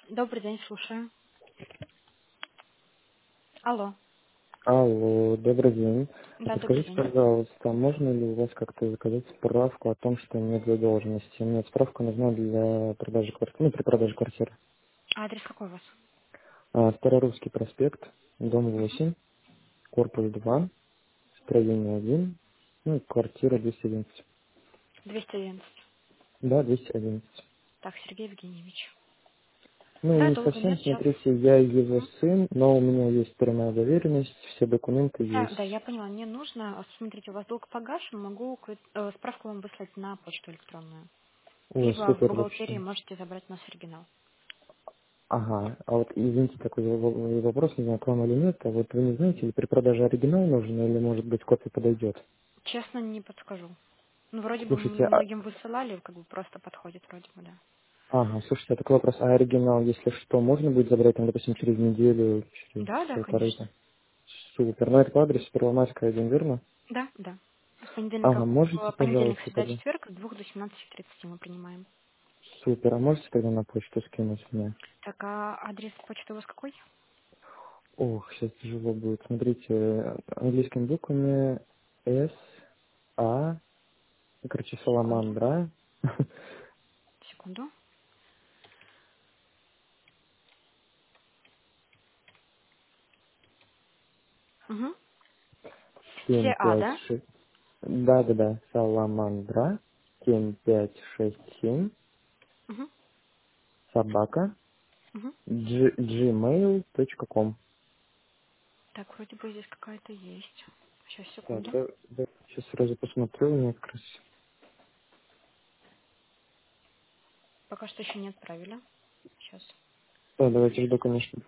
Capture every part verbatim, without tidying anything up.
Добрый день, слушаю. Алло. Алло, добрый день. А Да, добрый подскажите, день. пожалуйста, можно ли у вас как-то заказать справку о том, что нет задолженности? Мне справка нужна для продажи квартиры, ну, при продаже квартиры. А адрес какой у вас? А, Старорусский проспект, дом восемь, корпус два, строение один, ну, и квартира двести одиннадцать. двести одиннадцать. Да, двести одиннадцать. Так, Сергей Евгеньевич. Ну, Да, не долго совсем, нет сейчас. смотрите, я его сын, но у меня есть прямая доверенность, все документы Да, да, есть. я поняла. Мне нужно, а, смотрите, у вас долг погашен, могу квит- э, справку вам выслать на почту электронную. Ой, Либо в супер бухгалтерии вообще. можете забрать наш оригинал. Ага, а вот извините, такой во- вопрос, не знаю, к вам или нет, а вот вы не знаете, ли при продаже оригинал нужен или, может быть, копия подойдет? Честно, не подскажу. Ну, вроде бы Слушайте, а, многим высылали, как бы просто подходит вроде бы, да. ага, слушайте, а такой вопрос, а оригинал, если что, можно будет забрать, там, допустим, через неделю, через Да, да, полторы? конечно. Супер, ну это по адресу Первомайская, один, верно? Да, да. С понедельника Ага, в можете, понедельник, пожалуйста, среда, тогда? четверг с двух до семнадцати тридцати мы принимаем. Супер, а можете тогда на почту скинуть мне? Так, а адрес почты у вас какой? Ох, сейчас тяжело будет. Смотрите, э, английскими буквами S, A, короче, Секунду. Саламандра, Секунду. Угу. Все семь А, пять да? шесть. Да-да-да, Саламандра, семь пять шесть семь, Угу. собака, Угу. g- gmail точка com. Так, вроде бы здесь какая-то есть. Сейчас, Так, секунду. да, да, сейчас сразу посмотрю, у меня как раз... Пока что еще не отправили. Сейчас. Да, давайте жду, конечно.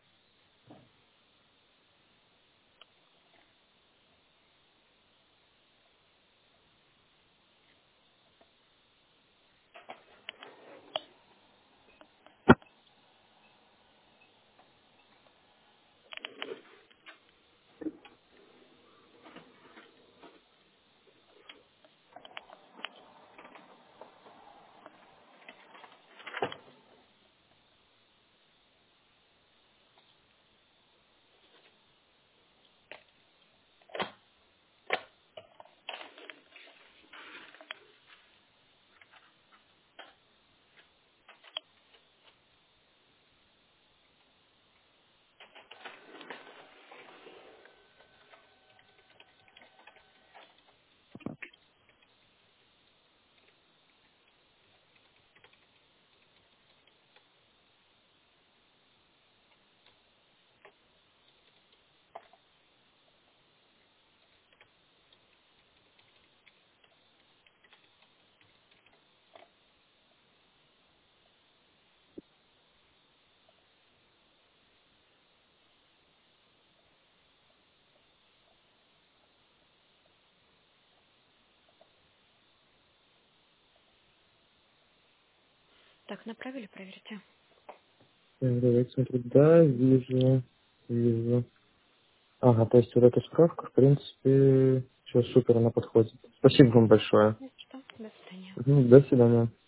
Так, направили, проверьте. Так, давайте смотрю. Да, вижу, вижу. Ага, то есть вот эта справка, в принципе, все супер, она подходит. Спасибо вам большое. Ну что, до свидания. Мгм, до свидания.